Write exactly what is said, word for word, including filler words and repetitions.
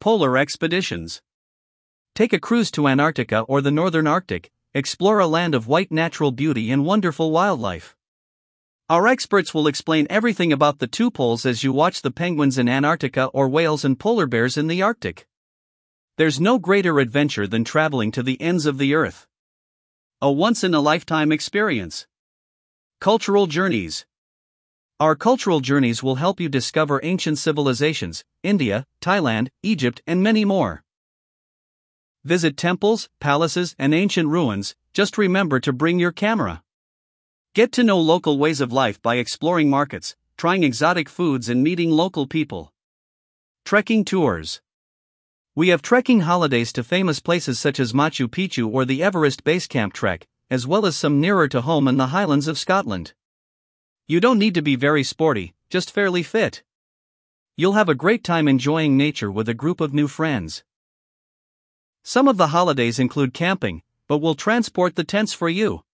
polar expeditions. Take a cruise to Antarctica or the Northern Arctic, explore a land of white natural beauty and wonderful wildlife. Our experts will explain everything about the two poles as you watch the penguins in Antarctica or whales and polar bears in the Arctic. There's no greater adventure than traveling to the ends of the earth. A once-in-a-lifetime experience. Cultural journeys. Our cultural journeys will help you discover ancient civilizations, India, Thailand, Egypt, and many more. Visit temples, palaces, and ancient ruins. Just remember to bring your camera. Get to know local ways of life by exploring markets, trying exotic foods, and meeting local people. Trekking tours. We have trekking holidays to famous places such as Machu Picchu or the Everest Base Camp Trek, as well as some nearer to home in the Highlands of Scotland. You don't need to be very sporty, just fairly fit. You'll have a great time enjoying nature with a group of new friends. Some of the holidays include camping, but we'll transport the tents for you.